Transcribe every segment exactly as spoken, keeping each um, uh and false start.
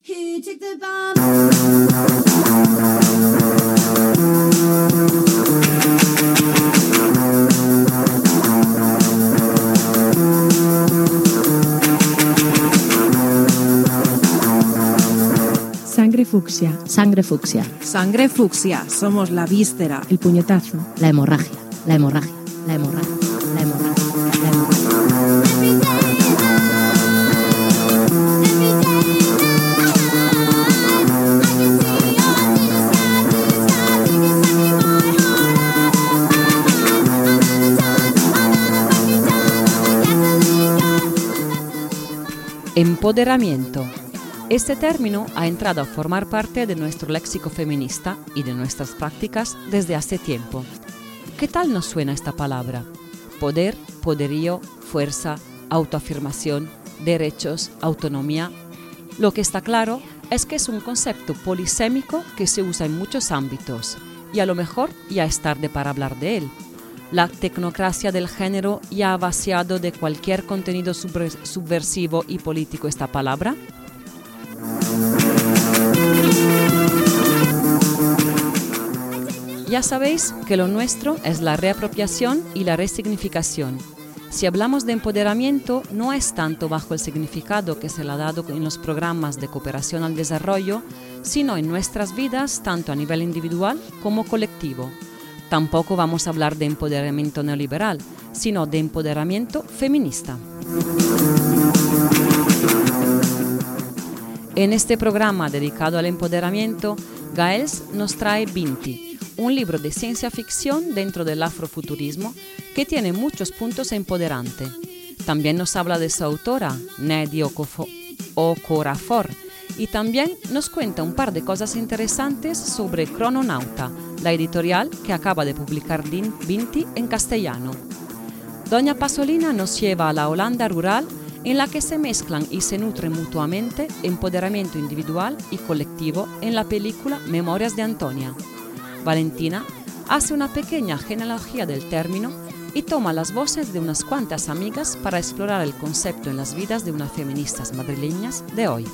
Here, take the bomb. Sangre fucsia. Sangre fucsia. Sangre fucsia. Somos la víscera. El puñetazo. La hemorragia. La hemorragia. La hemorragia. La hemorragia. La hemorragia. Empoderamiento. Este término ha entrado a formar parte de nuestro léxico feminista y de nuestras prácticas desde hace tiempo. ¿Qué tal nos suena esta palabra? Poder, poderío, fuerza, autoafirmación, derechos, autonomía. Lo que está claro es que es un concepto polisémico que se usa en muchos ámbitos y a lo mejor ya es tarde para hablar de él. La tecnocracia del género ya ha vaciado de cualquier contenido subversivo y político esta palabra. Ya sabéis que lo nuestro es la reapropiación y la resignificación. Si hablamos de empoderamiento, no es tanto bajo el significado que se le ha dado en los programas de cooperación al desarrollo, sino en nuestras vidas, tanto a nivel individual como colectivo. Tampoco vamos a hablar de empoderamiento neoliberal, sino de empoderamiento feminista. En este programa dedicado al empoderamiento, Gaels nos trae Vinti, un libro de ciencia ficción dentro del afrofuturismo que tiene muchos puntos empoderantes. También nos habla de su autora, Nnedi Okorafor, y también nos cuenta un par de cosas interesantes sobre Crononauta, la editorial que acaba de publicar Vinti en castellano. Doña Pasolina nos lleva a la Holanda rural en la que se mezclan y se nutren mutuamente empoderamiento individual y colectivo en la película Memorias de Antonia. Valentina hace una pequeña genealogía del término y toma las voces de unas cuantas amigas para explorar el concepto en las vidas de unas feministas madrileñas de hoy.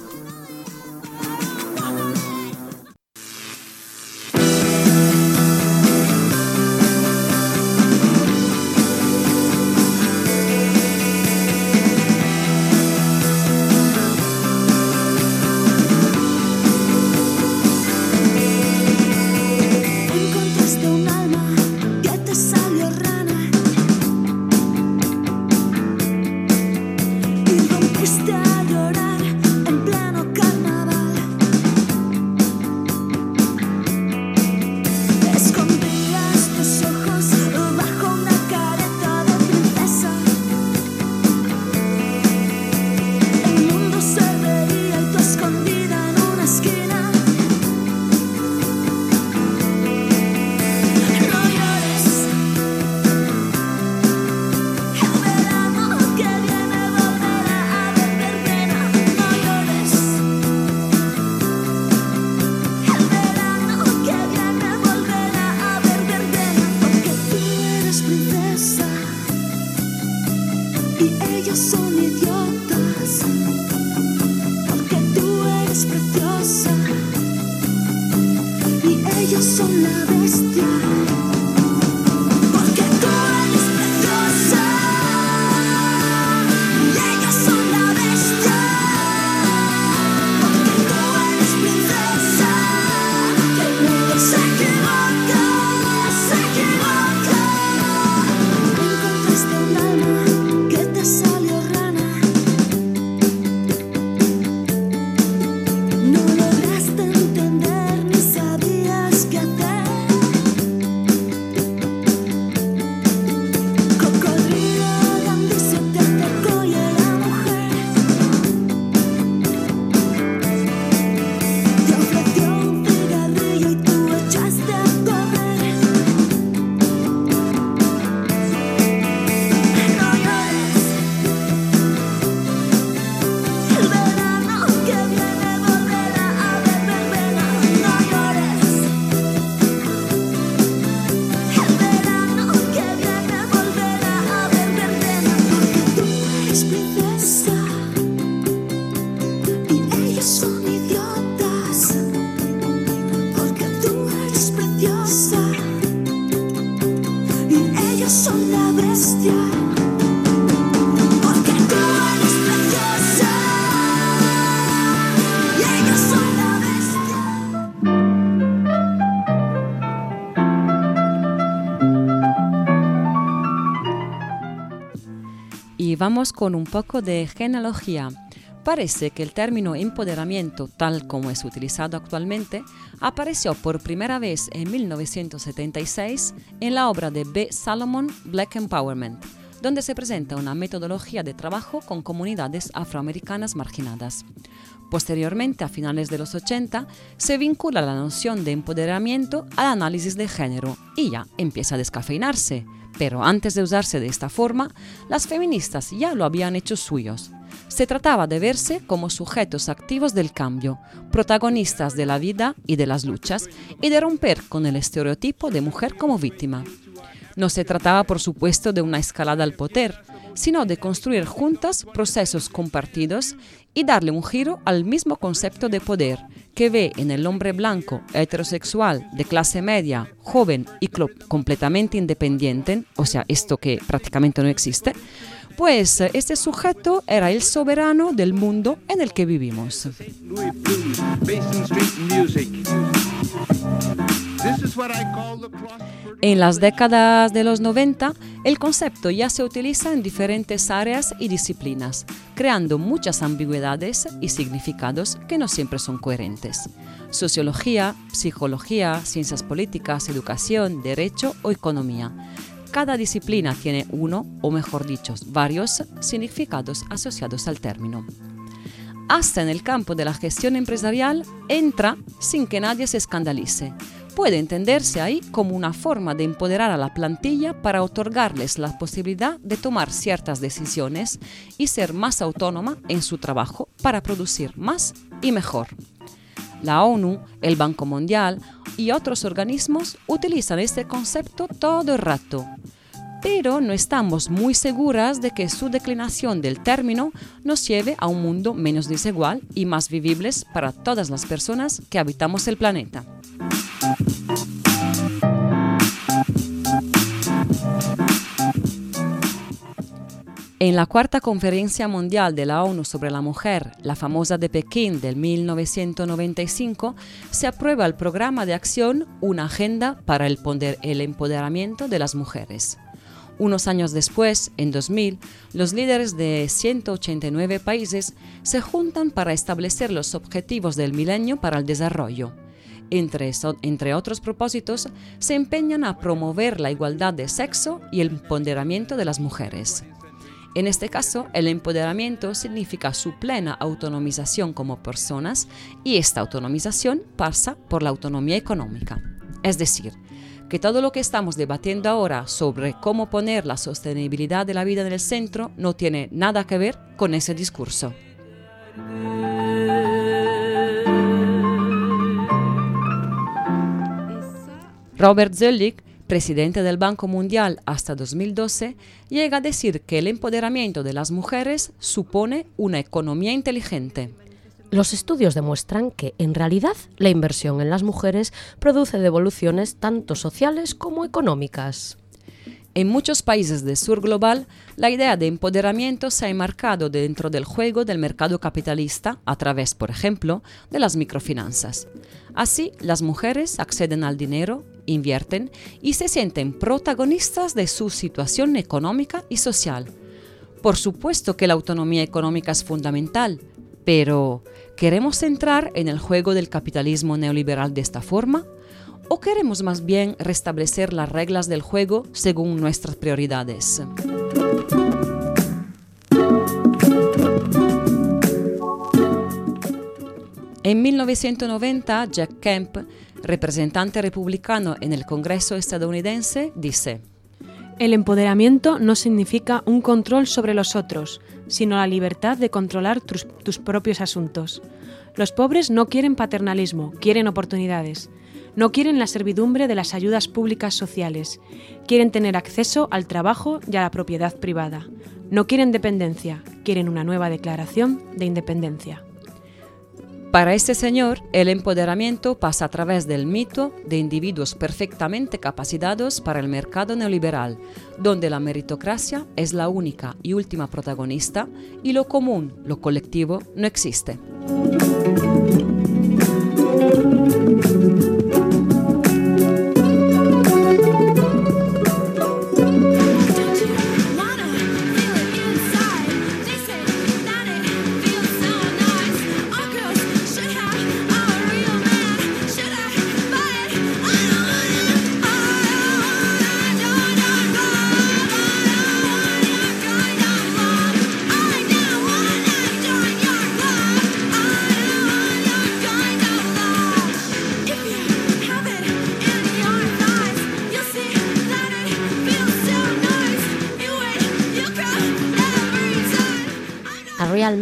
No lograste entender ni sabías qué hacer. vamos con un poco de genealogía. Parece que el término empoderamiento, tal como es utilizado actualmente, apareció por primera vez en mil novecientos setenta y seis en la obra de B. Salomon, Black Empowerment, donde se presenta una metodología de trabajo con comunidades afroamericanas marginadas. Posteriormente, a finales de los ochenta, se vincula la noción de empoderamiento al análisis de género y ya empieza a descafeinarse. Pero antes de usarse de esta forma, las feministas ya lo habían hecho suyos. Se trataba de verse como sujetos activos del cambio, protagonistas de la vida y de las luchas, y de romper con el estereotipo de mujer como víctima. No se trataba, por supuesto, de una escalada al poder, sino de construir juntas procesos compartidos y darle un giro al mismo concepto de poder que ve en el hombre blanco, heterosexual, de clase media, joven y completamente independiente, o sea, esto que prácticamente no existe, pues este sujeto era el soberano del mundo en el que vivimos. En las décadas de los noventa, el concepto ya se utiliza en diferentes áreas y disciplinas, creando muchas ambigüedades y significados que no siempre son coherentes. Sociología, psicología, ciencias políticas, educación, derecho o economía. Cada disciplina tiene uno, o mejor dicho, varios significados asociados al término. Hasta en el campo de la gestión empresarial entra sin que nadie se escandalice. Puede entenderse ahí como una forma de empoderar a la plantilla para otorgarles la posibilidad de tomar ciertas decisiones y ser más autónoma en su trabajo para producir más y mejor. La ONU, el Banco Mundial y otros organismos utilizan este concepto todo el rato, pero no estamos muy seguras de que su declinación del término nos lleve a un mundo menos desigual y más vivibles para todas las personas que habitamos el planeta. En la cuarta Conferencia Mundial de la ONU sobre la Mujer, la famosa de Pekín del mil novecientos noventa y cinco, se aprueba el programa de acción Una Agenda para el, poder, el Empoderamiento de las Mujeres. Unos años después, en dos mil, los líderes de ciento ochenta y nueve países se juntan para establecer los objetivos del milenio para el desarrollo. Entre, entre otros propósitos, se empeñan a promover la igualdad de sexo y el empoderamiento de las mujeres. En este caso, el empoderamiento significa su plena autonomización como personas y esta autonomización pasa por la autonomía económica. Es decir, que todo lo que estamos debatiendo ahora sobre cómo poner la sostenibilidad de la vida en el centro no tiene nada que ver con ese discurso. Robert Zoellick, presidente del Banco Mundial hasta dos mil doce, llega a decir que el empoderamiento de las mujeres supone una economía inteligente. Los estudios demuestran que, en realidad, la inversión en las mujeres produce devoluciones tanto sociales como económicas. En muchos países del sur global, la idea de empoderamiento se ha enmarcado dentro del juego del mercado capitalista a través, por ejemplo, de las microfinanzas. Así, las mujeres acceden al dinero, invierten y se sienten protagonistas de su situación económica y social. Por supuesto que la autonomía económica es fundamental, pero ¿queremos entrar en el juego del capitalismo neoliberal de esta forma? ¿O queremos más bien restablecer las reglas del juego según nuestras prioridades? En mil novecientos noventa, Jack Kemp, representante republicano en el Congreso estadounidense, dice: El empoderamiento no significa un control sobre los otros, sino la libertad de controlar tus, tus propios asuntos. Los pobres no quieren paternalismo, quieren oportunidades. No quieren la servidumbre de las ayudas públicas sociales. Quieren tener acceso al trabajo y a la propiedad privada. No quieren dependencia, quieren una nueva declaración de independencia. Para este señor, el empoderamiento pasa a través del mito de individuos perfectamente capacitados para el mercado neoliberal, donde la meritocracia es la única y última protagonista y lo común, lo colectivo, no existe.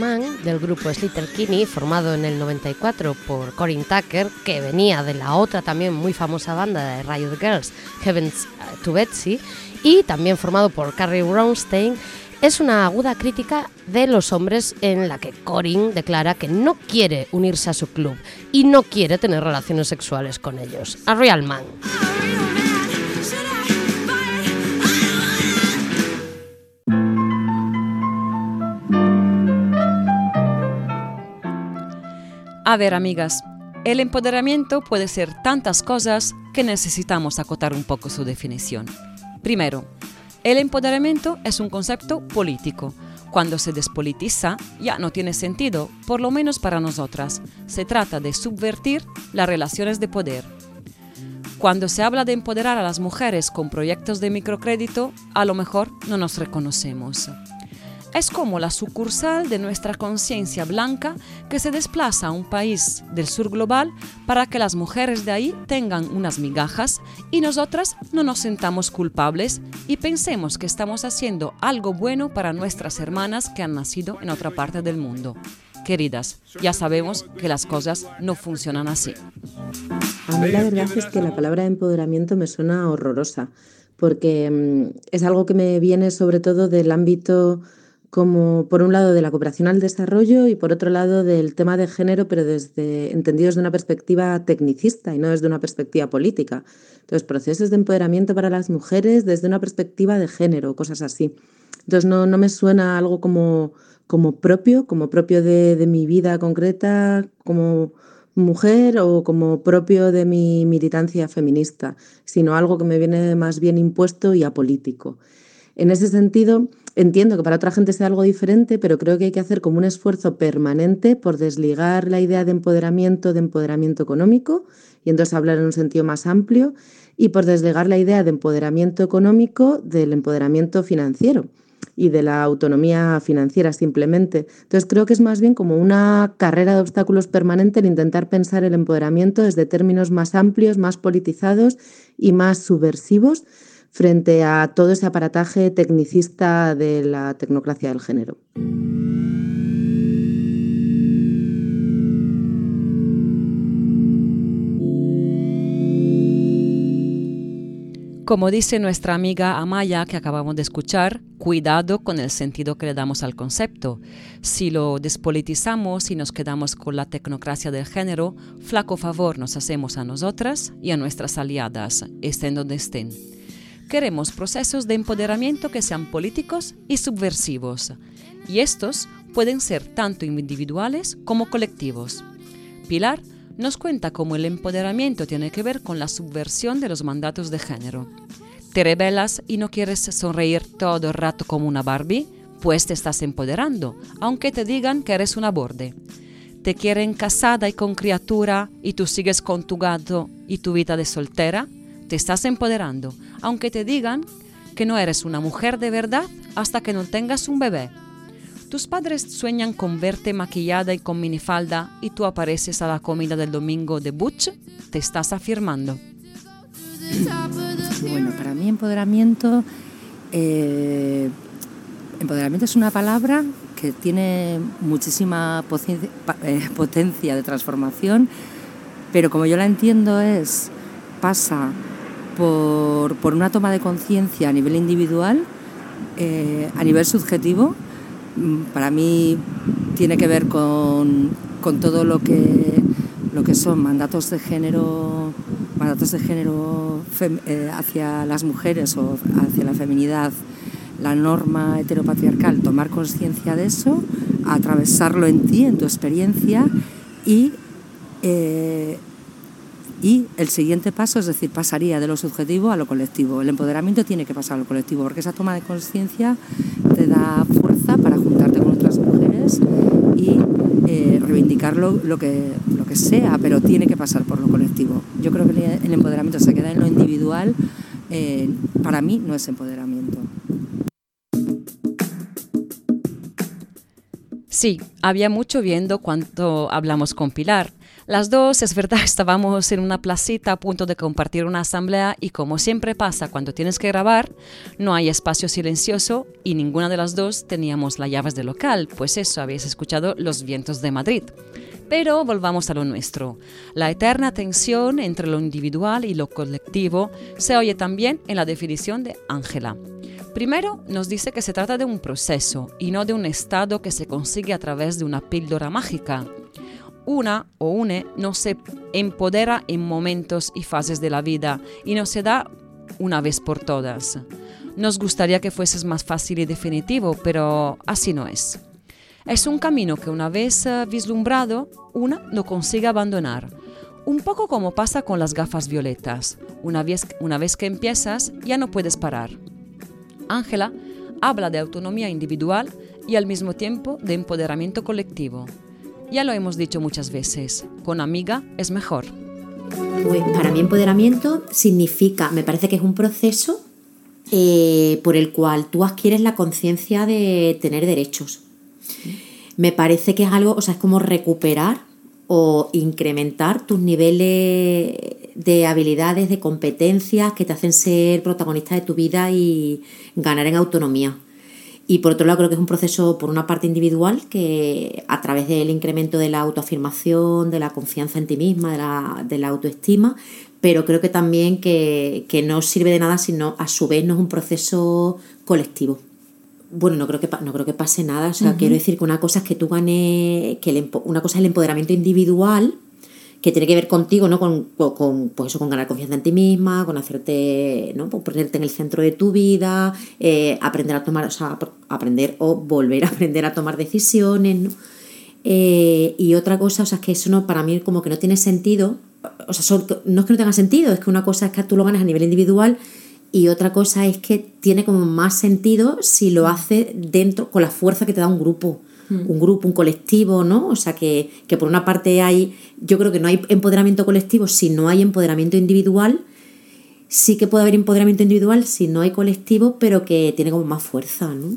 Man del grupo Sleater-Kinney, formado en el noventa y cuatro por Corinne Tucker, que venía de la otra también muy famosa banda de Riot Girls, Heavens to Betsy, y también formado por Carrie Brownstein, es una aguda crítica de los hombres en la que Corinne declara que no quiere unirse a su club y no quiere tener relaciones sexuales con ellos. A Real Man. A ver, amigas, el empoderamiento puede ser tantas cosas que necesitamos acotar un poco su definición. Primero, el empoderamiento es un concepto político. Cuando se despolitiza, ya no tiene sentido, por lo menos para nosotras. Se trata de subvertir las relaciones de poder. Cuando se habla de empoderar a las mujeres con proyectos de microcrédito, a lo mejor no nos reconocemos. Es como la sucursal de nuestra conciencia blanca que se desplaza a un país del sur global para que las mujeres de ahí tengan unas migajas y nosotras no nos sintamos culpables y pensemos que estamos haciendo algo bueno para nuestras hermanas que han nacido en otra parte del mundo. Queridas, ya sabemos que las cosas no funcionan así. A mí la verdad es que la palabra empoderamiento me suena horrorosa, porque mmm, es algo que me viene sobre todo del ámbito, como por un lado de la cooperación al desarrollo y por otro lado del tema de género, pero desde entendido desde una perspectiva tecnicista y no desde una perspectiva política. Entonces, procesos de empoderamiento para las mujeres desde una perspectiva de género, cosas así. Entonces, no, no me suena algo como, como propio, como propio de, de mi vida concreta, como mujer o como propio de mi militancia feminista, sino algo que me viene más bien impuesto y apolítico. En ese sentido, entiendo que para otra gente sea algo diferente, pero creo que hay que hacer como un esfuerzo permanente por desligar la idea de empoderamiento de empoderamiento económico y entonces hablar en un sentido más amplio y por desligar la idea de empoderamiento económico del empoderamiento financiero y de la autonomía financiera simplemente. Entonces creo que es más bien como una carrera de obstáculos permanente el intentar pensar el empoderamiento desde términos más amplios, más politizados y más subversivos frente a todo ese aparataje tecnicista de la tecnocracia del género. Como dice nuestra amiga Amaya que acabamos de escuchar, cuidado con el sentido que le damos al concepto. Si lo despolitizamos y nos quedamos con la tecnocracia del género, flaco favor nos hacemos a nosotras y a nuestras aliadas, estén donde estén. Queremos procesos de empoderamiento que sean políticos y subversivos, y estos pueden ser tanto individuales como colectivos. Pilar nos cuenta cómo el empoderamiento tiene que ver con la subversión de los mandatos de género. ¿Te rebelas y no quieres sonreír todo el rato como una Barbie? Pues te estás empoderando, aunque te digan que eres una borde. ¿Te quieren casada y con criatura y tú sigues con tu gato y tu vida de soltera? Te estás empoderando, aunque te digan que no eres una mujer de verdad hasta que no tengas un bebé. Tus padres sueñan con verte maquillada y con minifalda y tú apareces a la comida del domingo de Butch, te estás afirmando. Bueno, para mí empoderamiento, eh, empoderamiento es una palabra que tiene muchísima potencia, eh, potencia de transformación, pero como yo la entiendo es, pasa por, por una toma de conciencia a nivel individual, eh, a nivel subjetivo. Para mí tiene que ver con, con todo lo que, lo que son mandatos de género, mandatos de género fem, eh, hacia las mujeres o hacia la feminidad, la norma heteropatriarcal, tomar conciencia de eso, atravesarlo en ti, en tu experiencia y, eh, y el siguiente paso, es decir, pasaría de lo subjetivo a lo colectivo. El empoderamiento tiene que pasar a lo colectivo porque esa toma de conciencia te da fuerza para juntarte con otras mujeres y eh, reivindicar lo, lo, que, lo que sea, pero tiene que pasar por lo colectivo. Yo creo que el empoderamiento se queda en lo individual, eh, para mí no es empoderamiento. Sí, había mucho viendo cuando hablamos con Pilar. Las dos, es verdad, estábamos en una placita a punto de compartir una asamblea y como siempre pasa cuando tienes que grabar, no hay espacio silencioso y ninguna de las dos teníamos las llaves del local, pues eso, habéis escuchado los vientos de Madrid. Pero volvamos a lo nuestro. La eterna tensión entre lo individual y lo colectivo se oye también en la definición de Ángela. Primero, nos dice que se trata de un proceso y no de un estado que se consigue a través de una píldora mágica. Una o une no se empodera en momentos y fases de la vida y no se da una vez por todas. Nos gustaría que fuese más fácil y definitivo, pero así no es. Es un camino que una vez vislumbrado, una no consigue abandonar. Un poco como pasa con las gafas violetas. Una vez, una vez que empiezas, ya no puedes parar. Ángela habla de autonomía individual y al mismo tiempo de empoderamiento colectivo. Ya lo hemos dicho muchas veces, con amiga es mejor. Pues para mí empoderamiento significa, me parece que es un proceso eh, por el cual tú adquieres la conciencia de tener derechos. Me parece que es algo, o sea, es como recuperar o incrementar tus niveles de habilidades, de competencias que te hacen ser protagonista de tu vida y ganar en autonomía. Y por otro lado creo que es un proceso por una parte individual que a través del incremento de la autoafirmación, de la confianza en ti misma, de la, de la autoestima, pero creo que también que, que no sirve de nada si no, a su vez no es un proceso colectivo. Bueno, no creo que no creo que pase nada, o sea, uh-huh. Quiero decir que una cosa es que tú ganes, que el, una cosa es el empoderamiento individual, que tiene que ver contigo, ¿no? Con, con, pues eso, con ganar confianza en ti misma, con hacerte, ¿no? Pues ponerte en el centro de tu vida, eh, aprender a tomar, o sea, aprender o volver a aprender a tomar decisiones, ¿no? Eh, y otra cosa, o sea, es que eso no, para mí como que no tiene sentido, o sea, son, no es que no tenga sentido, es que una cosa es que tú lo ganas a nivel individual y otra cosa es que tiene como más sentido si lo haces dentro, con la fuerza que te da un grupo. Un grupo, un colectivo, ¿no? O sea, que, que por una parte hay, yo creo que no hay empoderamiento colectivo si no hay empoderamiento individual. Sí que puede haber empoderamiento individual si no hay colectivo, pero que tiene como más fuerza, ¿no?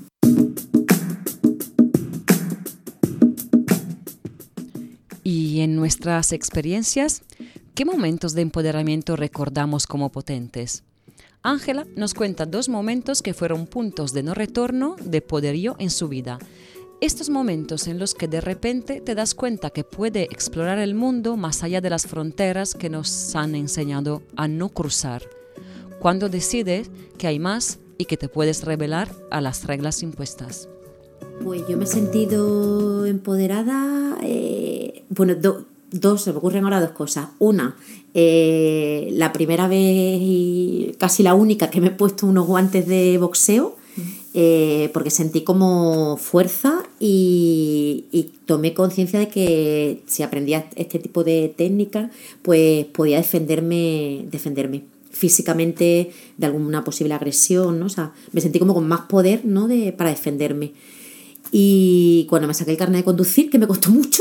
Y en nuestras experiencias, ¿qué momentos de empoderamiento recordamos como potentes? Ángela nos cuenta dos momentos que fueron puntos de no retorno de poderío en su vida. Estos momentos en los que de repente te das cuenta que puede explorar el mundo más allá de las fronteras que nos han enseñado a no cruzar. Cuando decides que hay más y que te puedes rebelar a las reglas impuestas. Pues yo me he sentido empoderada, eh, bueno, do, dos, se me ocurren ahora dos cosas. Una, eh, la primera vez y casi la única que me he puesto unos guantes de boxeo, Eh, porque sentí como fuerza y, y tomé conciencia de que si aprendía este tipo de técnicas, pues podía defenderme, defenderme físicamente de alguna posible agresión, ¿no? O sea, me sentí como con más poder, ¿no? de, para defenderme. Y cuando me saqué el carnet de conducir, que me costó mucho,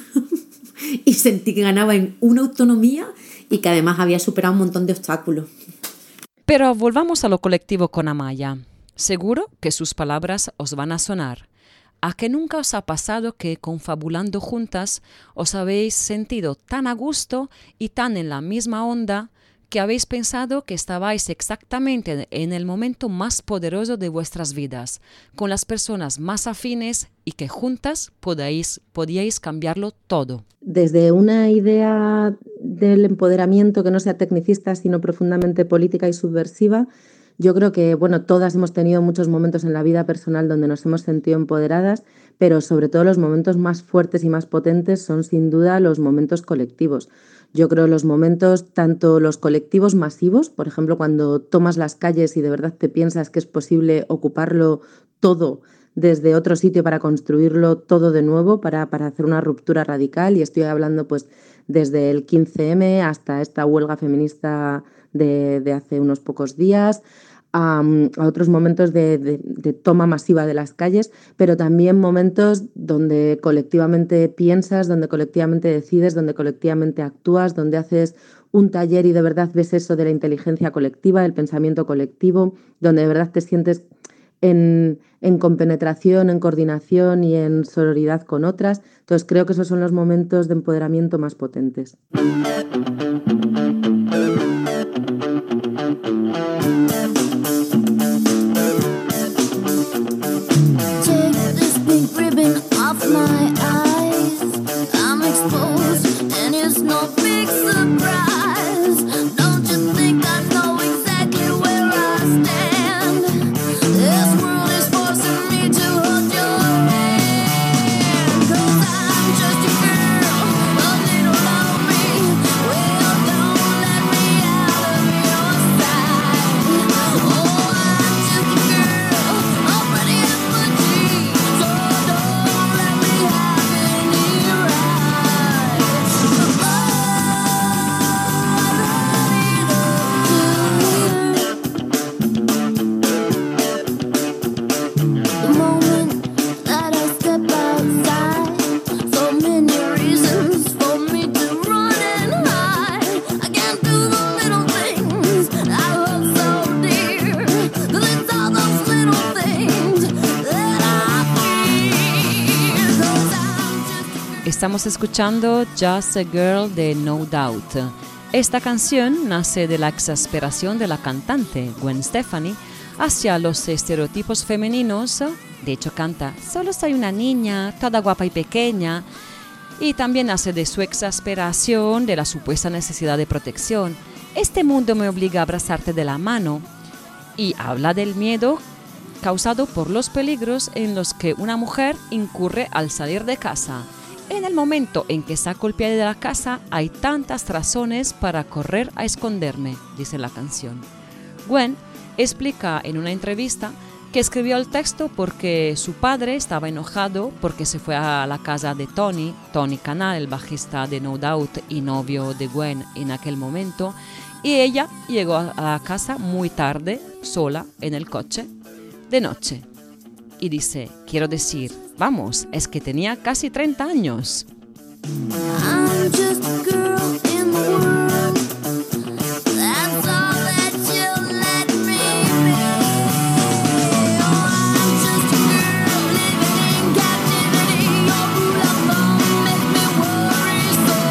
y sentí que ganaba en una autonomía y que además había superado un montón de obstáculos. Pero volvamos a lo colectivo con Amaya. Seguro que sus palabras os van a sonar. ¿A que nunca os ha pasado que, confabulando juntas, os habéis sentido tan a gusto y tan en la misma onda que habéis pensado que estabais exactamente en el momento más poderoso de vuestras vidas, con las personas más afines y que juntas podíais, podíais cambiarlo todo? Desde una idea del empoderamiento que no sea tecnicista, sino profundamente política y subversiva, yo creo que, bueno, todas hemos tenido muchos momentos en la vida personal donde nos hemos sentido empoderadas, pero sobre todo los momentos más fuertes y más potentes son sin duda los momentos colectivos. Yo creo los momentos, tanto los colectivos masivos, por ejemplo, cuando tomas las calles y de verdad te piensas que es posible ocuparlo todo desde otro sitio para construirlo todo de nuevo, para, para hacer una ruptura radical, y estoy hablando pues desde el quince eme hasta esta huelga feminista de, de hace unos pocos días, a, a otros momentos de, de, de toma masiva de las calles, pero también momentos donde colectivamente piensas, donde colectivamente decides, donde colectivamente actúas, donde haces un taller y de verdad ves eso de la inteligencia colectiva, del pensamiento colectivo, donde de verdad te sientes en, en compenetración, en coordinación y en sororidad con otras. Entonces creo que esos son los momentos de empoderamiento más potentes. Estamos escuchando Just a Girl de No Doubt. Esta canción nace de la exasperación de la cantante Gwen Stefani hacia los estereotipos femeninos. De hecho canta, solo soy una niña, toda guapa y pequeña. Y también nace de su exasperación de la supuesta necesidad de protección. Este mundo me obliga a abrazarte de la mano. Y habla del miedo causado por los peligros en los que una mujer incurre al salir de casa. En el momento en que saco el pie de la casa, hay tantas razones para correr a esconderme, dice la canción. Gwen explica en una entrevista que escribió el texto porque su padre estaba enojado porque se fue a la casa de Tony, Tony Kanal, el bajista de No Doubt y novio de Gwen en aquel momento, y ella llegó a la casa muy tarde, sola, en el coche, de noche. Y dice, quiero decir, vamos, es que tenía casi treinta años. I'm just a girl in the world. That's all that you'll let me be. Oh, I'm just a girl living in captivity. Your rule of thumb makes me worry so.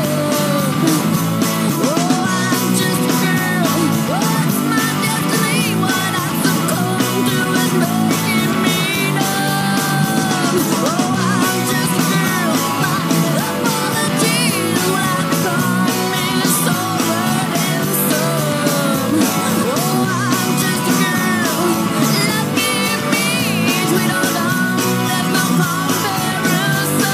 Oh, I'm just a girl. What's my destiny? What I've succumbed to is making me numb. Oh, I'm just a girl. My apologies when I become me sobered and some. Oh, I'm just a girl. Lucky me, sweet old home, there's no comparison.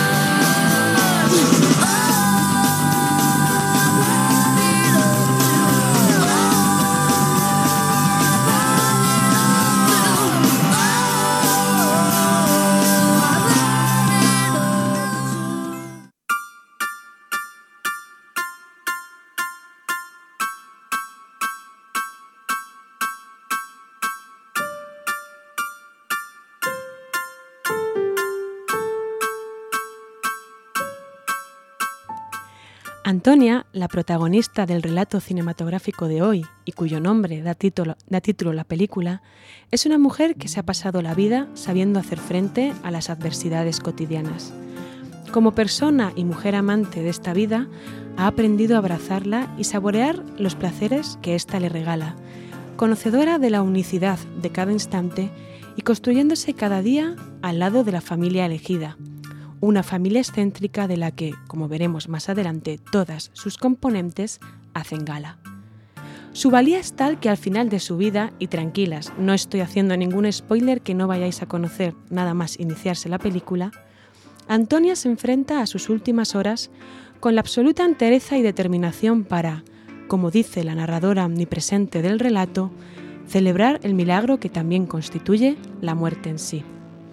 Antonia, la protagonista del relato cinematográfico de hoy y cuyo nombre da título, da título a la película, es una mujer que se ha pasado la vida sabiendo hacer frente a las adversidades cotidianas. Como persona y mujer amante de esta vida, ha aprendido a abrazarla y saborear los placeres que ésta le regala, conocedora de la unicidad de cada instante y construyéndose cada día al lado de la familia elegida, una familia excéntrica de la que, como veremos más adelante, todas sus componentes hacen gala. Su valía es tal que al final de su vida, y tranquilas, no estoy haciendo ningún spoiler que no vayáis a conocer nada más iniciarse la película, Antonia se enfrenta a sus últimas horas con la absoluta entereza y determinación para, como dice la narradora omnipresente del relato, celebrar el milagro que también constituye la muerte en sí.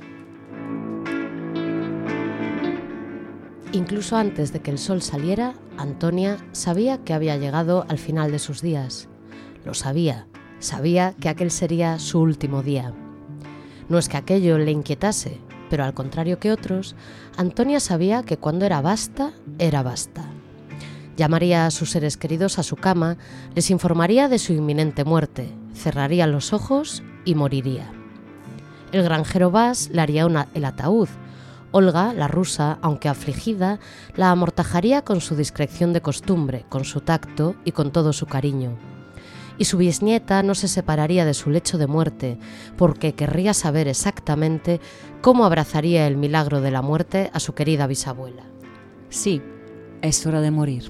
Incluso antes de que el sol saliera, Antonia sabía que había llegado al final de sus días. Lo sabía, sabía que aquel sería su último día. No es que aquello le inquietase, pero al contrario que otros, Antonia sabía que cuando era basta, era basta. Llamaría a sus seres queridos a su cama, les informaría de su inminente muerte, cerraría los ojos y moriría. El granjero Bas le haría una, el ataúd. Olga, la rusa, aunque afligida, la amortajaría con su discreción de costumbre, con su tacto y con todo su cariño. Y su bisnieta no se separaría de su lecho de muerte, porque querría saber exactamente cómo abrazaría el milagro de la muerte a su querida bisabuela. Sí, es hora de morir.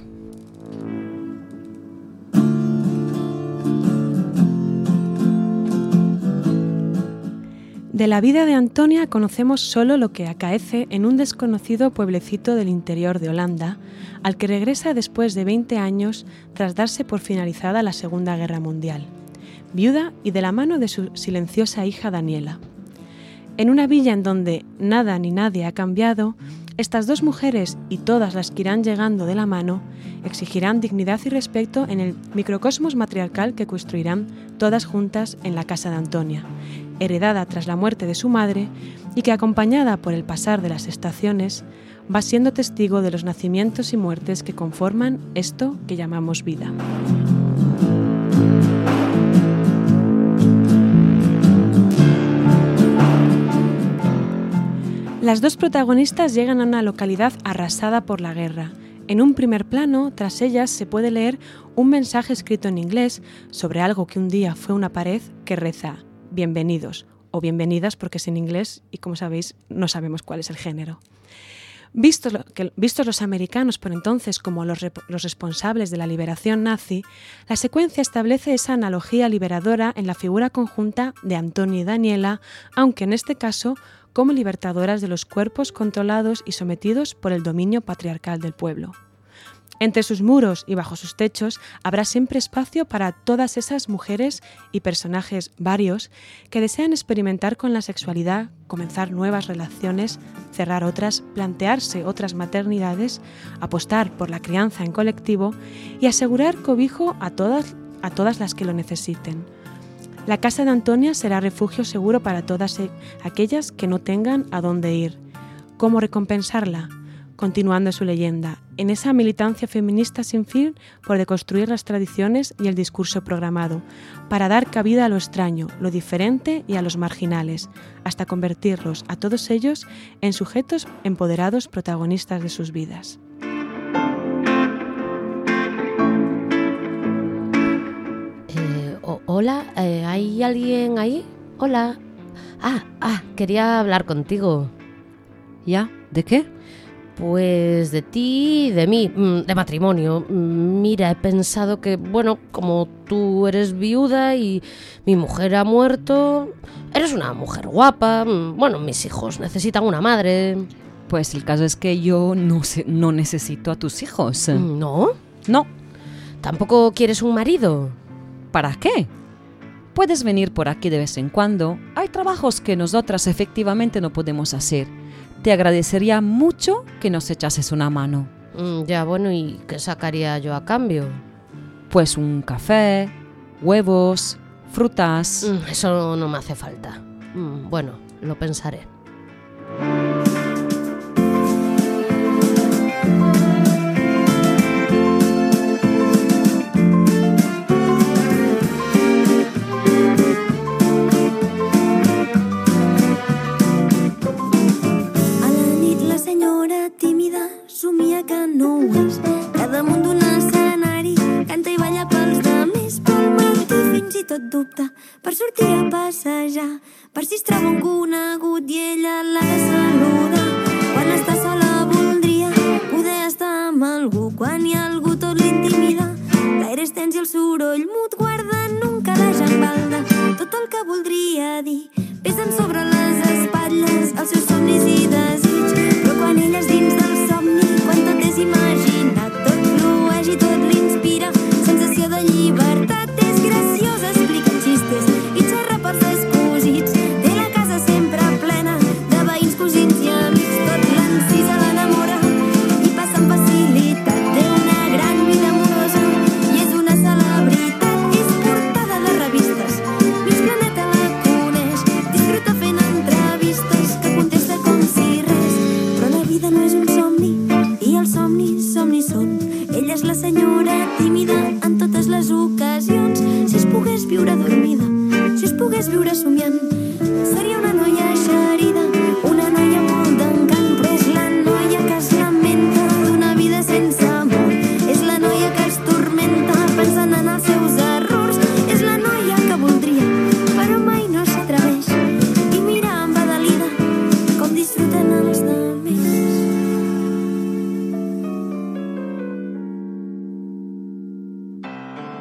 De la vida de Antonia conocemos solo lo que acaece en un desconocido pueblecito del interior de Holanda, al que regresa después de veinte años tras darse por finalizada la Segunda Guerra Mundial, viuda y de la mano de su silenciosa hija Daniela. En una villa en donde nada ni nadie ha cambiado, estas dos mujeres y todas las que irán llegando de la mano exigirán dignidad y respeto en el microcosmos matriarcal que construirán todas juntas en la casa de Antonia, heredada tras la muerte de su madre y que, acompañada por el pasar de las estaciones, va siendo testigo de los nacimientos y muertes que conforman esto que llamamos vida. Las dos protagonistas llegan a una localidad arrasada por la guerra. En un primer plano, tras ellas se puede leer un mensaje escrito en inglés sobre algo que un día fue una pared que reza «Bienvenidos» o «Bienvenidas» porque es en inglés y, como sabéis, no sabemos cuál es el género. Vistos, lo, que, vistos los americanos por entonces como los, rep, los responsables de la liberación nazi, la secuencia establece esa analogía liberadora en la figura conjunta de Antonia y Daniela, aunque en este caso como libertadoras de los cuerpos controlados y sometidos por el dominio patriarcal del pueblo. Entre sus muros y bajo sus techos habrá siempre espacio para todas esas mujeres y personajes varios que desean experimentar con la sexualidad, comenzar nuevas relaciones, cerrar otras, plantearse otras maternidades, apostar por la crianza en colectivo y asegurar cobijo a todas, a todas las que lo necesiten. La casa de Antonia será refugio seguro para todas aquellas que no tengan a dónde ir. ¿Cómo recompensarla? Continuando su leyenda, en esa militancia feminista sin fin por deconstruir las tradiciones y el discurso programado, para dar cabida a lo extraño, lo diferente y a los marginales, hasta convertirlos a todos ellos en sujetos empoderados protagonistas de sus vidas. Eh, o- hola, eh, ¿hay alguien ahí? Hola. Ah, ah, quería hablar contigo. ¿Ya? ¿De qué? Pues de ti y de mí, mm, de matrimonio. Mm, Mira, he pensado que, bueno, como tú eres viuda y mi mujer ha muerto, eres una mujer guapa, mm, bueno, mis hijos necesitan una madre. Pues el caso es que yo no, sé, no necesito a tus hijos. Mm, ¿No? No. ¿Tampoco quieres un marido? ¿Para qué? Puedes venir por aquí de vez en cuando. Hay trabajos que nosotras efectivamente no podemos hacer. Te agradecería mucho que nos echases una mano. Mm, Ya, bueno, ¿y qué sacaría yo a cambio? Pues un café, huevos, frutas. Mm, Eso no me hace falta. Mm, Bueno, lo pensaré. A la nit la senyora tímida somia que no ho és. Que damunt d'un escenari canta i balla pels demés, però al matí fins i tot dubta per sortir a passejar, per si es troba un conegut i ella l'ha de saludar. Quan està sola voldria poder estar amb algú, quan hi ha algú tot l'intimida. L'aire és tens i el soroll mut guarden un calaix en balda. Tot el que voldria dir pesen sobre les espatlles els seus somnis i desig, però quan ella és dins del somni, quan tot és imaginat, tot flueix i tot l'inspira, sensació de llibertat, és graciós, explica xistes i xerra pels descosits, té la casa sempre plena de veïns, cosins i amics, tot l'encisa l'enamora i passa amb facilitat, té una gran vida amorosa i és una celebritat, és portada a les revistes, mig planeta la coneix, disfruta fent entrevistes que contesta com si res, però la vida no és un somni i els somnis, somnis són. Ella és la senyora tímida en totes les ocasions. Si es pogués viure dormida, si es pogués viure somiant, seria una noia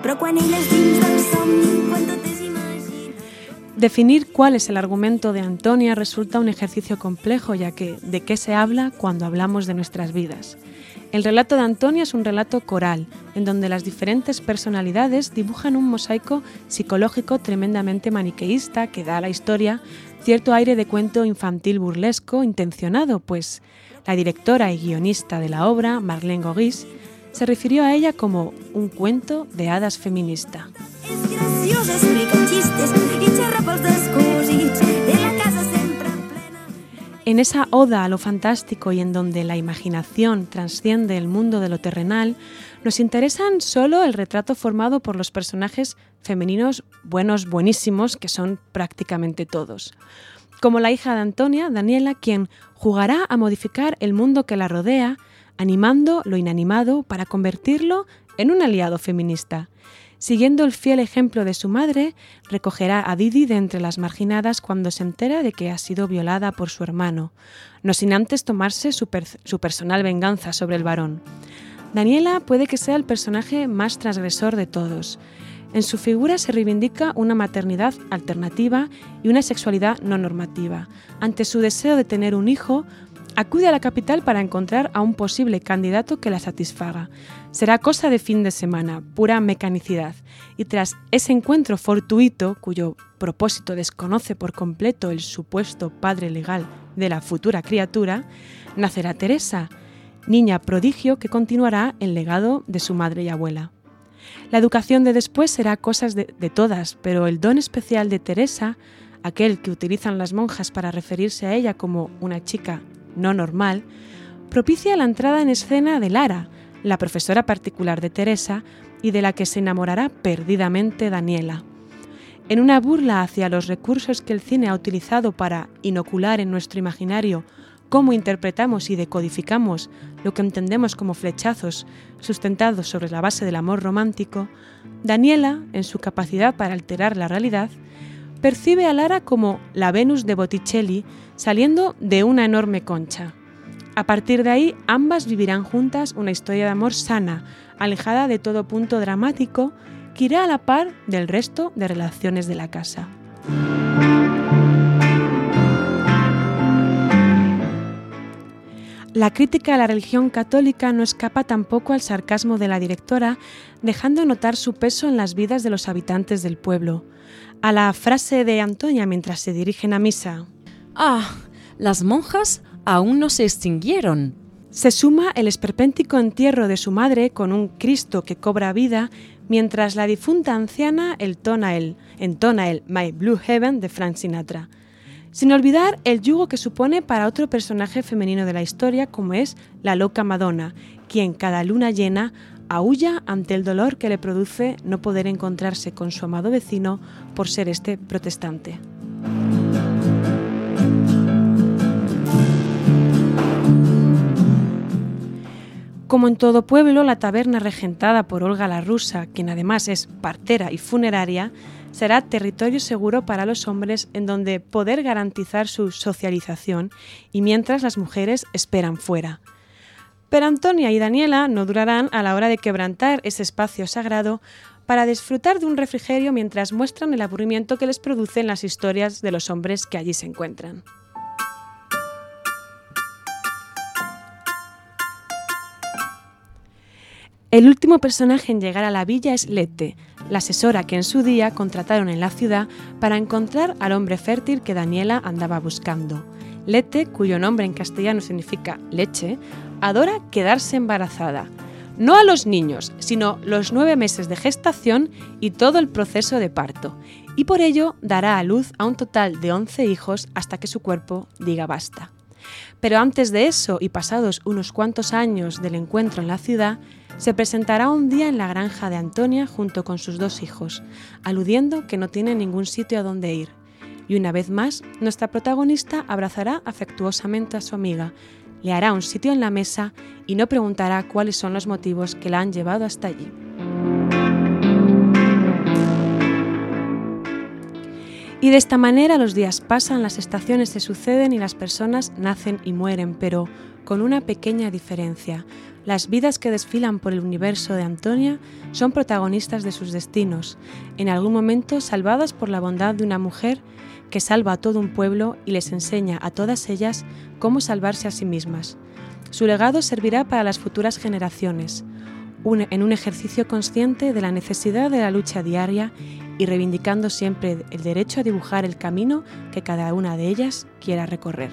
però quan elles dins del somni, quan tot és imaginació. Definir cuál es el argumento de Antonia resulta un ejercicio complejo, ya que ¿de qué se habla cuando hablamos de nuestras vidas? El relato de Antonia es un relato coral, en donde las diferentes personalidades dibujan un mosaico psicológico tremendamente maniqueísta que da a la historia cierto aire de cuento infantil burlesco intencionado, pues la directora y guionista de la obra, Marlene Gogis, se refirió a ella como un cuento de hadas feminista. És graciós, explica xistes i xerra pels descosits de la casa sempre plena. En esa oda a lo fantástico y en donde la imaginación trasciende el mundo de lo terrenal, nos interesan solo el retrato formado por los personajes femeninos buenos, buenísimos, que son prácticamente todos. Como la hija de Antonia, Daniela, quien jugará a modificar el mundo que la rodea, animando lo inanimado para convertirlo en un aliado feminista. Siguiendo el fiel ejemplo de su madre, recogerá a Didi de entre las marginadas cuando se entera de que ha sido violada por su hermano, no sin antes tomarse su, per- su personal venganza sobre el varón. Daniela puede que sea el personaje más transgresor de todos. En su figura se reivindica una maternidad alternativa y una sexualidad no normativa. Ante su deseo de tener un hijo, acude a la capital para encontrar a un posible candidato que la satisfaga. Será cosa de fin de semana, pura mecanicidad, y tras ese encuentro fortuito, cuyo propósito desconoce por completo el supuesto padre legal de la futura criatura, nacerá Teresa, niña prodigio que continuará el legado de su madre y abuela. La educación de después será cosa de, de todas, pero el don especial de Teresa, aquel que utilizan las monjas para referirse a ella como una chica no normal, propicia la entrada en escena de Lara, la profesora particular de Teresa y de la que se enamorará perdidamente Daniela. En una burla hacia los recursos que el cine ha utilizado para inocular en nuestro imaginario cómo interpretamos y decodificamos lo que entendemos como flechazos sustentados sobre la base del amor romántico, Daniela, en su capacidad para alterar la realidad, percibe a Lara como la Venus de Botticelli saliendo de una enorme concha. A partir de ahí, ambas vivirán juntas una historia de amor sana, alejada de todo punto dramático, que irá a la par del resto de relaciones de la casa. La crítica a la religión católica no escapa tampoco al sarcasmo de la directora, dejando notar su peso en las vidas de los habitantes del pueblo. A la frase de Antonia mientras se dirigen a misa: Ah, las monjas aún no se extinguieron. Se suma el esperpéntico entierro de su madre con un Cristo que cobra vida, mientras la difunta anciana entona el, entona el My Blue Heaven de Frank Sinatra. Sin olvidar el yugo que supone para otro personaje femenino de la historia, como es la loca Madonna, quien cada luna llena aúlla ante el dolor que le produce no poder encontrarse con su amado vecino por ser este protestante. Como en todo pueblo, la taberna regentada por Olga la Rusa, quien además es partera y funeraria, será territorio seguro para los hombres en donde poder garantizar su socialización y mientras las mujeres esperan fuera. Pero Antonia y Daniela no durarán a la hora de quebrantar ese espacio sagrado para disfrutar de un refrigerio mientras muestran el aburrimiento que les producen las historias de los hombres que allí se encuentran. El último personaje en llegar a la villa es Lete, la asesora que en su día contrataron en la ciudad para encontrar al hombre fértil que Daniela andaba buscando. Lete, cuyo nombre en castellano significa leche, adora quedarse embarazada. No a los niños, sino los nueve meses de gestación y todo el proceso de parto. Y por ello dará a luz a un total de once hijos hasta que su cuerpo diga basta. Pero antes de eso, y pasados unos cuantos años del encuentro en la ciudad, se presentará un día en la granja de Antonia junto con sus dos hijos, aludiendo que no tiene ningún sitio a donde ir. Y una vez más, nuestra protagonista abrazará afectuosamente a su amiga, le hará un sitio en la mesa y no preguntará cuáles son los motivos que la han llevado hasta allí. Y de esta manera los días pasan, las estaciones se suceden y las personas nacen y mueren, pero con una pequeña diferencia. Las vidas que desfilan por el universo de Antonia son protagonistas de sus destinos, en algún momento salvadas por la bondad de una mujer que salva a todo un pueblo y les enseña a todas ellas cómo salvarse a sí mismas. Su legado servirá para las futuras generaciones, un, en un ejercicio consciente de la necesidad de la lucha diaria y reivindicando siempre el derecho a dibujar el camino que cada una de ellas quiera recorrer.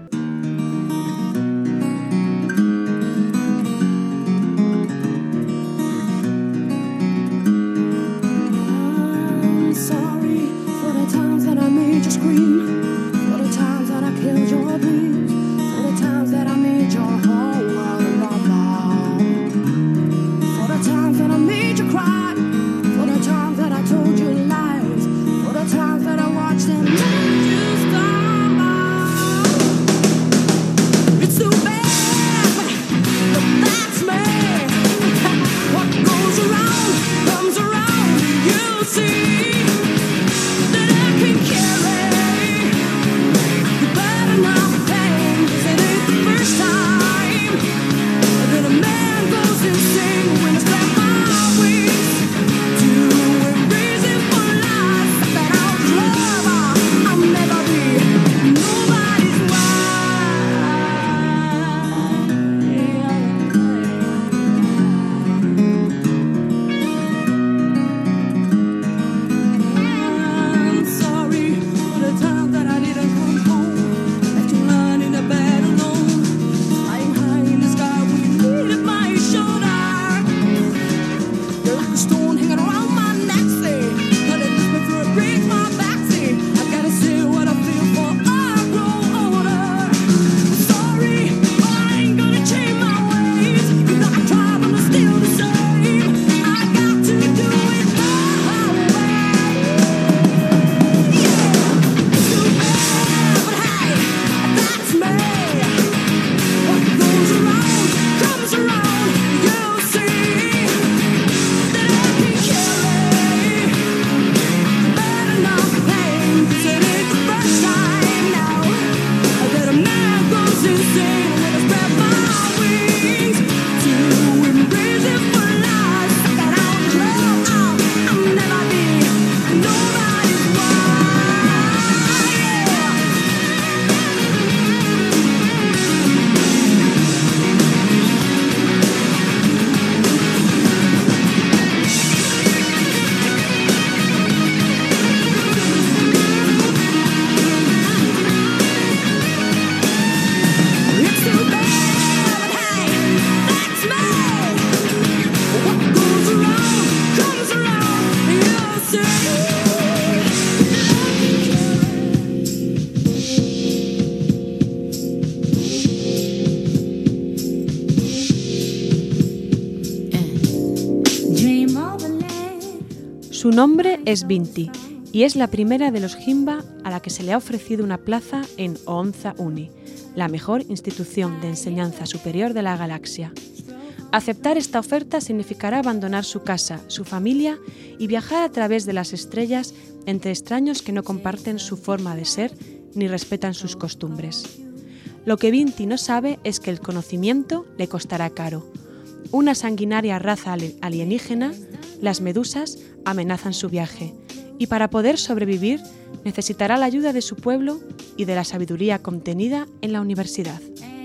Su nombre es Binti y es la primera de los Himba a la que se le ha ofrecido una plaza en Oonza Uni, la mejor institución de enseñanza superior de la galaxia. Aceptar esta oferta significará abandonar su casa, su familia y viajar a través de las estrellas entre extraños que no comparten su forma de ser ni respetan sus costumbres. Lo que Binti no sabe es que el conocimiento le costará caro. Una sanguinaria raza alienígena, las medusas, amenazan su viaje, y para poder sobrevivir necesitará la ayuda de su pueblo y de la sabiduría contenida en la universidad.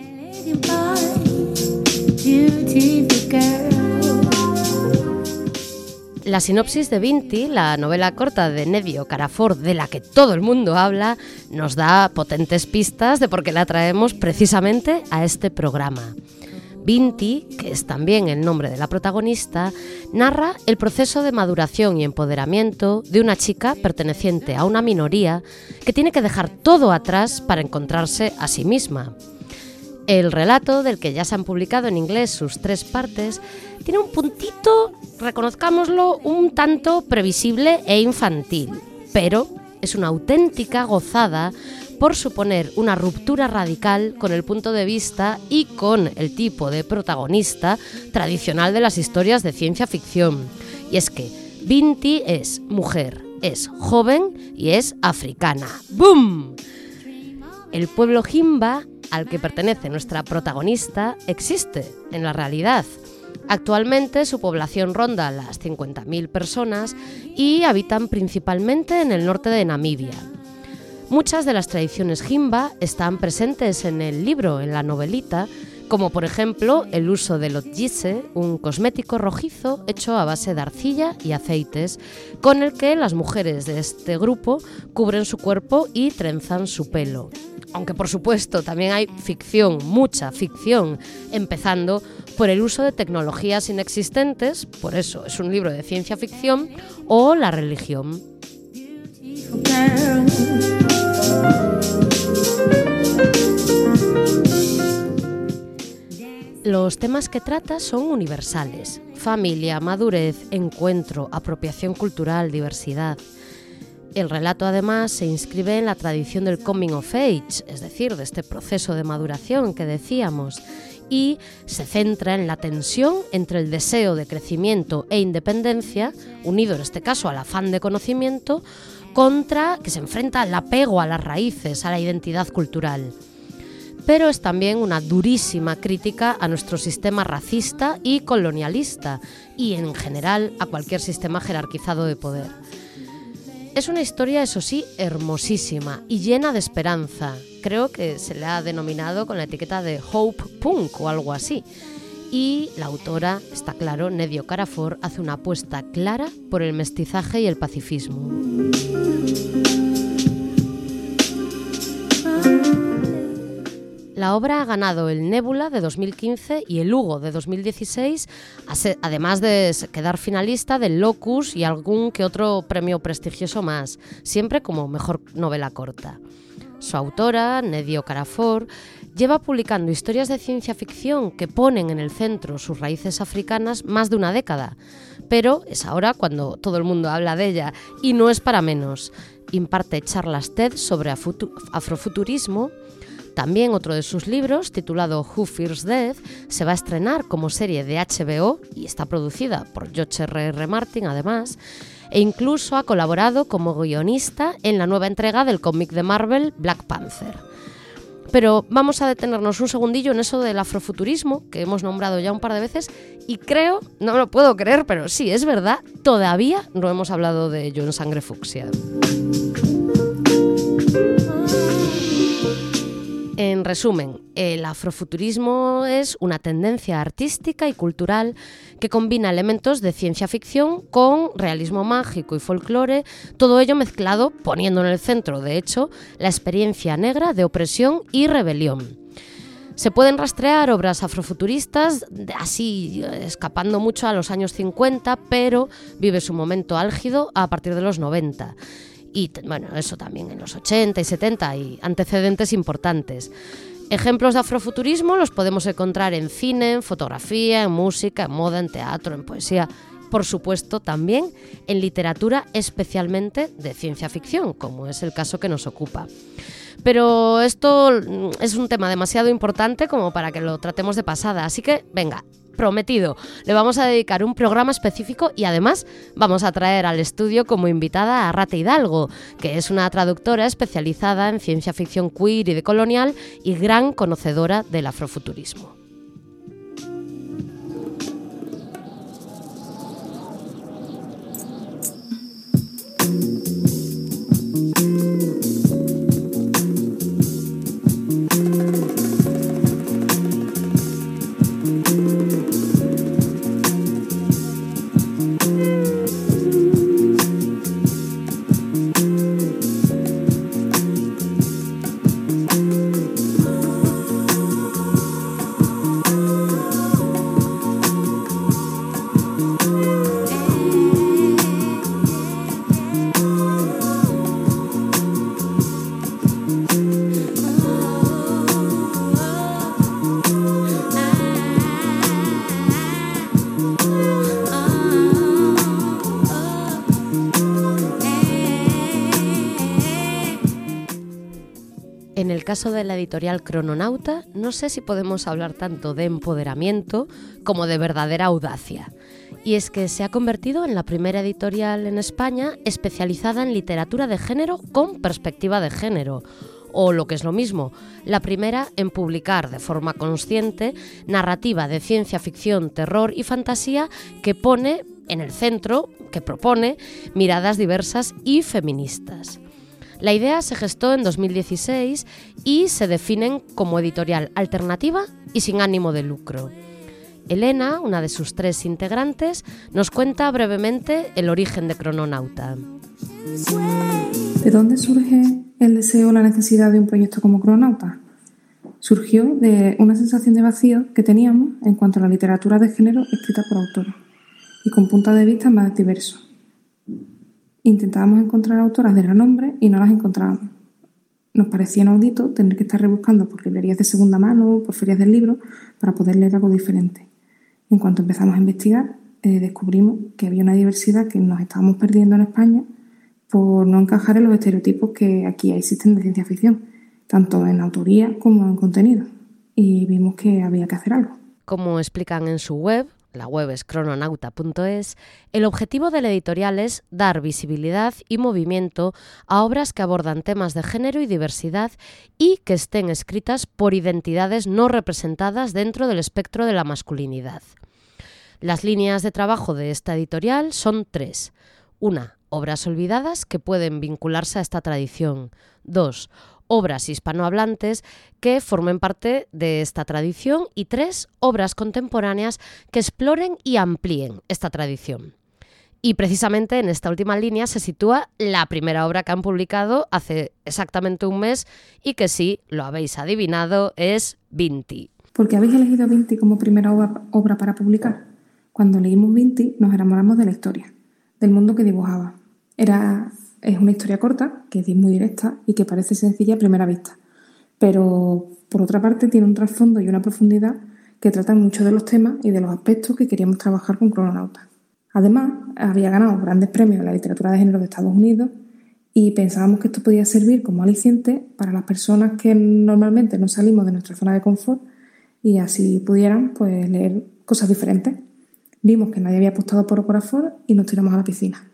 La sinopsis de Binti, la novela corta de Nnedi Okorafor de la que todo el mundo habla, nos da potentes pistas de por qué la traemos precisamente a este programa. Binti, que es también el nombre de la protagonista, narra el proceso de maduración y empoderamiento de una chica perteneciente a una minoría que tiene que dejar todo atrás para encontrarse a sí misma. El relato, del que ya se han publicado en inglés sus tres partes, tiene un puntito, reconozcámoslo, un tanto previsible e infantil, pero es una auténtica gozada por suponer una ruptura radical con el punto de vista y con el tipo de protagonista tradicional de las historias de ciencia ficción. Y es que Binti es mujer, es joven y es africana. ¡Bum! El pueblo Himba al que pertenece nuestra protagonista existe en la realidad. Actualmente su población ronda las cincuenta mil personas y habitan principalmente en el norte de Namibia. Muchas de las tradiciones Himba están presentes en el libro, en la novelita, como por ejemplo el uso del otjise, un cosmético rojizo hecho a base de arcilla y aceites, con el que las mujeres de este grupo cubren su cuerpo y trenzan su pelo. Aunque por supuesto también hay ficción, mucha ficción, empezando por el uso de tecnologías inexistentes, por eso es un libro de ciencia ficción, o la religión. Los temas que trata son universales: familia, madurez, encuentro, apropiación cultural, diversidad. El relato además se inscribe en la tradición del coming of age, es decir, de este proceso de maduración que decíamos, y se centra en la tensión entre el deseo de crecimiento e independencia, unido en este caso al afán de conocimiento, contra que se enfrenta al apego a las raíces, a la identidad cultural. Pero es también una durísima crítica a nuestro sistema racista y colonialista, y en general a cualquier sistema jerarquizado de poder. Es una historia, eso sí, hermosísima y llena de esperanza. Creo que se le ha denominado con la etiqueta de Hope Punk o algo así. Y la autora, está claro, Nnedi Okorafor, hace una apuesta clara por el mestizaje y el pacifismo. La obra ha ganado el Nebula de dos mil quince y el Hugo de dos mil dieciséis, además de quedar finalista del Locus y algún que otro premio prestigioso más, siempre como mejor novela corta. Su autora, Nnedi Okorafor, lleva publicando historias de ciencia ficción que ponen en el centro sus raíces africanas más de una década, pero es ahora cuando todo el mundo habla de ella, y no es para menos. Imparte charlas TED sobre afrofuturismo. También otro de sus libros, titulado Who Fears Death, se va a estrenar como serie de H B O y está producida por George erre erre Martin, además, e incluso ha colaborado como guionista en la nueva entrega del cómic de Marvel Black Panther. Pero vamos a detenernos un segundillo en eso del afrofuturismo, que hemos nombrado ya un par de veces, y creo, no me lo puedo creer, pero sí, es verdad, todavía no hemos hablado de ello en Sangre Fucsia. En resumen, el afrofuturismo es una tendencia artística y cultural que combina elementos de ciencia ficción con realismo mágico y folclore, todo ello mezclado poniendo en el centro, de hecho, la experiencia negra de opresión y rebelión. Se pueden rastrear obras afrofuturistas, así escapando mucho a los años cincuenta, pero vive su momento álgido a partir de los noventa. Y bueno, eso también en los ochenta y setenta hay antecedentes importantes. Ejemplos de afrofuturismo los podemos encontrar en cine, en fotografía, en música, en moda, en teatro, en poesía, por supuesto también en literatura, especialmente de ciencia ficción, como es el caso que nos ocupa. Pero esto es un tema demasiado importante como para que lo tratemos de pasada, así que venga, prometido, le vamos a dedicar un programa específico y además vamos a traer al estudio como invitada a Rate Hidalgo, que es una traductora especializada en ciencia ficción queer y decolonial y gran conocedora del afrofuturismo. En el caso de la editorial Crononauta, no sé si podemos hablar tanto de empoderamiento como de verdadera audacia. Y es que se ha convertido en la primera editorial en España especializada en literatura de género con perspectiva de género, o lo que es lo mismo, la primera en publicar de forma consciente narrativa de ciencia ficción, terror y fantasía que pone en el centro, que propone miradas diversas y feministas. La idea se gestó en dos mil dieciséis y se definen como editorial alternativa y sin ánimo de lucro. Elena, una de sus tres integrantes, nos cuenta brevemente el origen de Crononauta. ¿De dónde surge el deseo o la necesidad de un proyecto como Crononauta? Surgió de una sensación de vacío que teníamos en cuanto a la literatura de género escrita por autores y con puntos de vista más diversos. Intentábamos encontrar autoras de renombre y no las encontrábamos. Nos parecía inaudito tener que estar rebuscando por librerías de segunda mano o por ferias del libro para poder leer algo diferente. En cuanto empezamos a investigar, eh, descubrimos que había una diversidad que nos estábamos perdiendo en España por no encajar en los estereotipos que aquí existen de ciencia ficción, tanto en autoría como en contenido. Y vimos que había que hacer algo. Como explican en su web, la web es crononauta punto es, el objetivo de la editorial es dar visibilidad y movimiento a obras que abordan temas de género y diversidad y que estén escritas por identidades no representadas dentro del espectro de la masculinidad. Las líneas de trabajo de esta editorial son tres. Una, obras olvidadas que pueden vincularse a esta tradición. Dos, obras hispanohablantes que formen parte de esta tradición. Y tres, obras contemporáneas que exploren y amplíen esta tradición. Y precisamente en esta última línea se sitúa la primera obra que han publicado hace exactamente un mes y que, sí, lo habéis adivinado, es Vinti. ¿Por qué habéis elegido Vinti como primera obra para publicar? Cuando leímos Vinti nos enamoramos de la historia, del mundo que dibujaba. Era, es una historia corta, que es muy directa y que parece sencilla a primera vista, pero por otra parte tiene un trasfondo y una profundidad que tratan mucho de los temas y de los aspectos que queríamos trabajar con Crononauta. Además, había ganado grandes premios en la literatura de género de Estados Unidos y pensábamos que esto podía servir como aliciente para las personas que normalmente no salimos de nuestra zona de confort y así pudieran pues, leer cosas diferentes. Vimos que nadie había apostado por Ocorafor y nos tiramos a la piscina.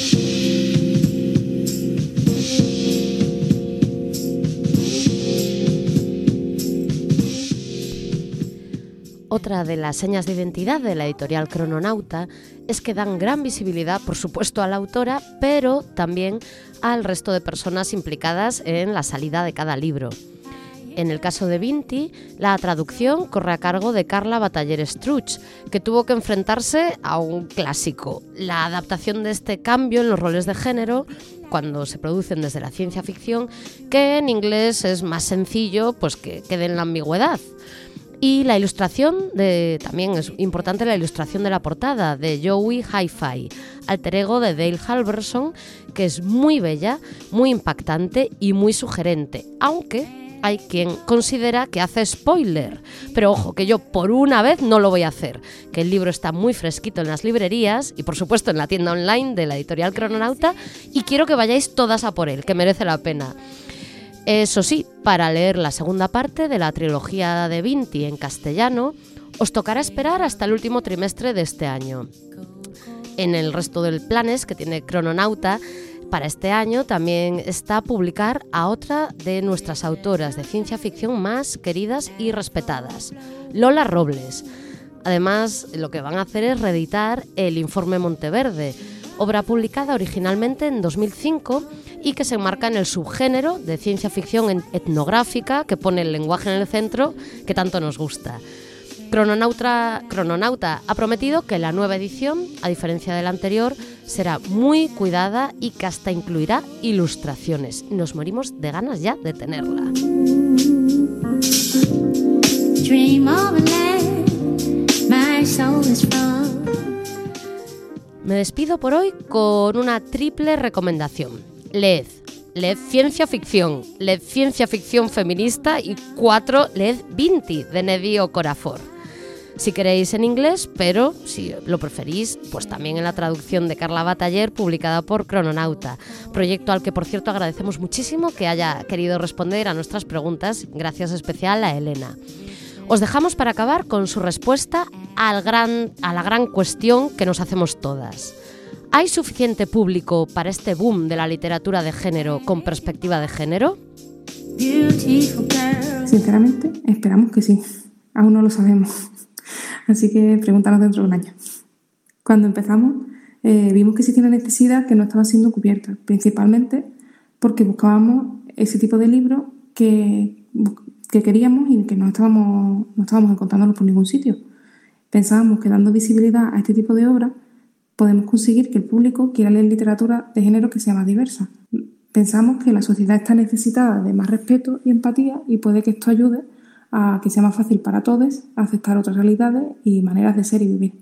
Otra de las señas de identidad de la editorial Crononauta es que dan gran visibilidad, por supuesto, a la autora, pero también al resto de personas implicadas en la salida de cada libro. En el caso de Vinti, la traducción corre a cargo de Carla Bataller Struch, que tuvo que enfrentarse a un clásico, la adaptación de este cambio en los roles de género cuando se producen desde la ciencia ficción, que en inglés es más sencillo pues que quede en la ambigüedad. Y la ilustración, de, también es importante la ilustración de la portada de Joey Hi-Fi, alter ego de Dale Halverson, que es muy bella, muy impactante y muy sugerente, aunque hay quien considera que hace spoiler. Pero ojo, que yo por una vez no lo voy a hacer, que el libro está muy fresquito en las librerías y por supuesto en la tienda online de la editorial Crononauta y quiero que vayáis todas a por él, que merece la pena. Eso sí, para leer la segunda parte de la trilogía de Vinti en castellano, os tocará esperar hasta el último trimestre de este año. En el resto de planes que tiene Crononauta, para este año también está publicar a otra de nuestras autoras de ciencia ficción más queridas y respetadas, Lola Robles. Además, lo que van a hacer es reeditar el Informe Monteverde, obra publicada originalmente en dos mil cinco y que se enmarca en el subgénero de ciencia ficción etnográfica que pone el lenguaje en el centro que tanto nos gusta. Crononauta, Crononauta ha prometido que la nueva edición, a diferencia de la anterior, será muy cuidada y que hasta incluirá ilustraciones. Nos morimos de ganas ya de tenerla. Me despido por hoy con una triple recomendación. Leed. Leed ciencia ficción, leed ciencia ficción feminista y cuatro, leed Vinti de Nnedi Okorafor. Si queréis en inglés, pero si lo preferís, pues también en la traducción de Carla Bataller, publicada por Crononauta, proyecto al que, por cierto, agradecemos muchísimo que haya querido responder a nuestras preguntas, gracias especial a Elena. Os dejamos para acabar con su respuesta al gran, a la gran cuestión que nos hacemos todas. ¿Hay suficiente público para este boom de la literatura de género con perspectiva de género? Sinceramente, esperamos que sí. Aún no lo sabemos. Así que pregúntanos dentro de un año. Cuando empezamos, eh, vimos que existía una necesidad que no estaba siendo cubierta, principalmente porque buscábamos ese tipo de libros que, que queríamos y que no estábamos, no estábamos encontrándolos por ningún sitio. Pensábamos que dando visibilidad a este tipo de obras podemos conseguir que el público quiera leer literatura de género que sea más diversa. Pensamos que la sociedad está necesitada de más respeto y empatía y puede que esto ayude a que sea más fácil para todos aceptar otras realidades y maneras de ser y vivir.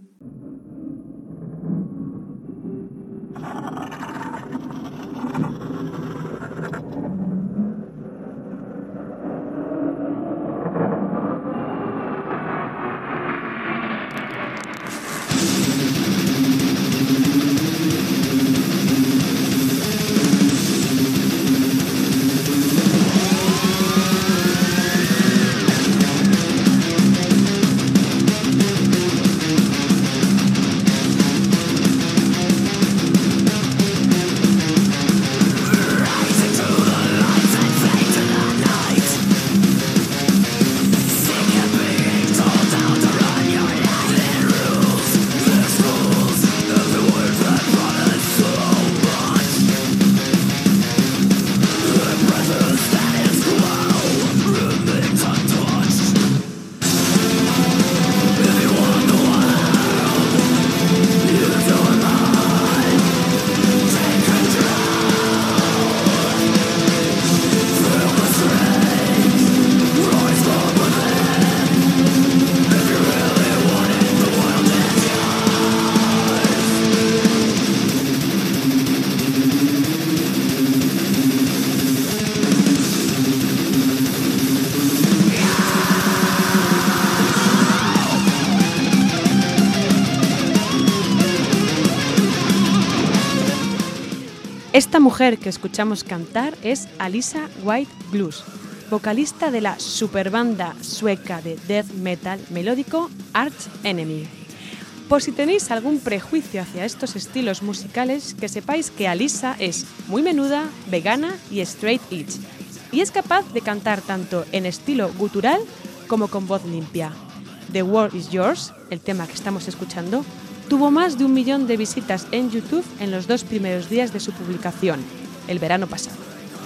Esta mujer que escuchamos cantar es Alissa White Blues, vocalista de la superbanda sueca de death metal melódico Arch Enemy. Por si tenéis algún prejuicio hacia estos estilos musicales, que sepáis que Alissa es muy menuda, vegana y straight edge, y es capaz de cantar tanto en estilo gutural como con voz limpia. The World Is Yours, el tema que estamos escuchando, tuvo más de un millón de visitas en YouTube en los dos primeros días de su publicación, el verano pasado.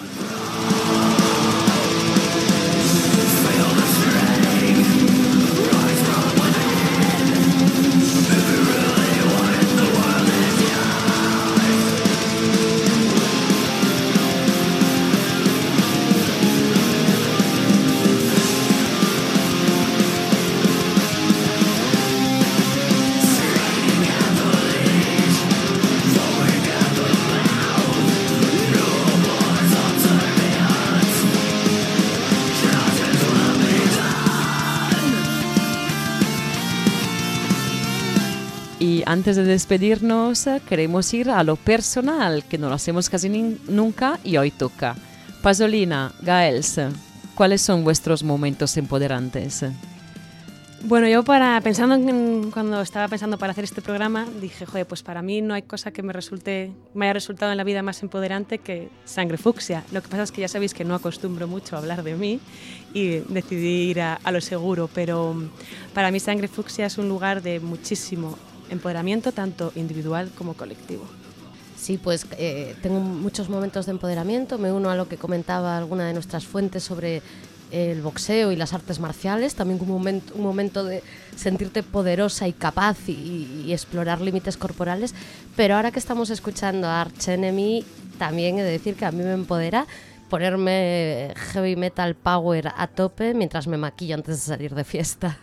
Antes de despedirnos, queremos ir a lo personal, que no lo hacemos casi ni, nunca y hoy toca. Pasolina, Gaels, ¿cuáles son vuestros momentos empoderantes? Bueno, yo para pensando en, cuando estaba pensando para hacer este programa, dije, joder, pues para mí no hay cosa que me resulte, me haya resultado en la vida más empoderante que Sangre Fucsia. Lo que pasa es que ya sabéis que no acostumbro mucho a hablar de mí y decidí ir a, a lo seguro, pero para mí Sangre Fucsia es un lugar de muchísimo empoderamiento, tanto individual como colectivo. Sí, pues eh, tengo muchos momentos de empoderamiento. Me uno a lo que comentaba alguna de nuestras fuentes sobre el boxeo y las artes marciales, también como un momento, un momento de sentirte poderosa y capaz y, y explorar límites corporales. Pero ahora que estamos escuchando a Arch Enemy, también he de decir que a mí me empodera ponerme heavy metal power a tope mientras me maquillo antes de salir de fiesta.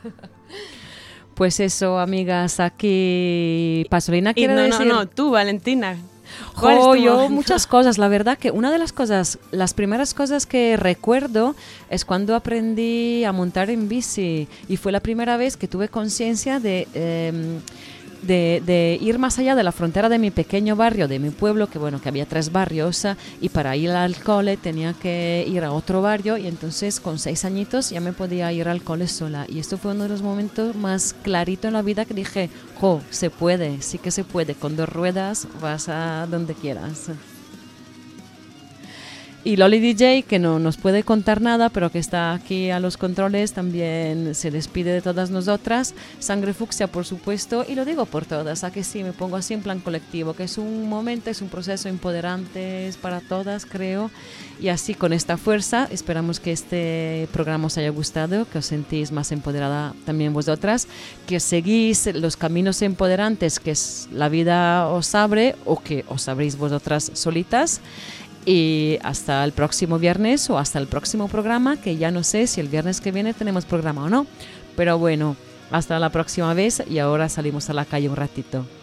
Pues eso, amigas, aquí Pasolina quiere no, decir... No, no, tú, Valentina. Jo, yo muchas cosas. La verdad que una de las cosas, las primeras cosas que recuerdo es cuando aprendí a montar en bici y fue la primera vez que tuve conciencia de... Eh, De, de ir más allá de la frontera de mi pequeño barrio, de mi pueblo, que bueno, que había tres barrios, y para ir al cole tenía que ir a otro barrio, y entonces con seis añitos ya me podía ir al cole sola, y esto fue uno de los momentos más claritos en la vida que dije, jo, se puede, sí que se puede, con dos ruedas vas a donde quieras. Y Loli D J, que no nos puede contar nada, pero que está aquí a los controles, también se despide de todas nosotras. Sangre Fucsia, por supuesto, y lo digo por todas, a que sí, me pongo así en plan colectivo, que es un momento, es un proceso empoderante es para todas, creo. Y así, con esta fuerza, esperamos que este programa os haya gustado, que os sentís más empoderada también vosotras, que os seguís los caminos empoderantes que es la vida os abre o que os abréis vosotras solitas. Y hasta el próximo viernes o hasta el próximo programa, que ya no sé si el viernes que viene tenemos programa o no. Pero bueno, hasta la próxima vez y ahora salimos a la calle un ratito.